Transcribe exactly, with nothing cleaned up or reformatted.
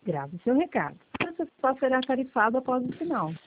Grave seu recado. Essa resposta será tarifada após o sinal.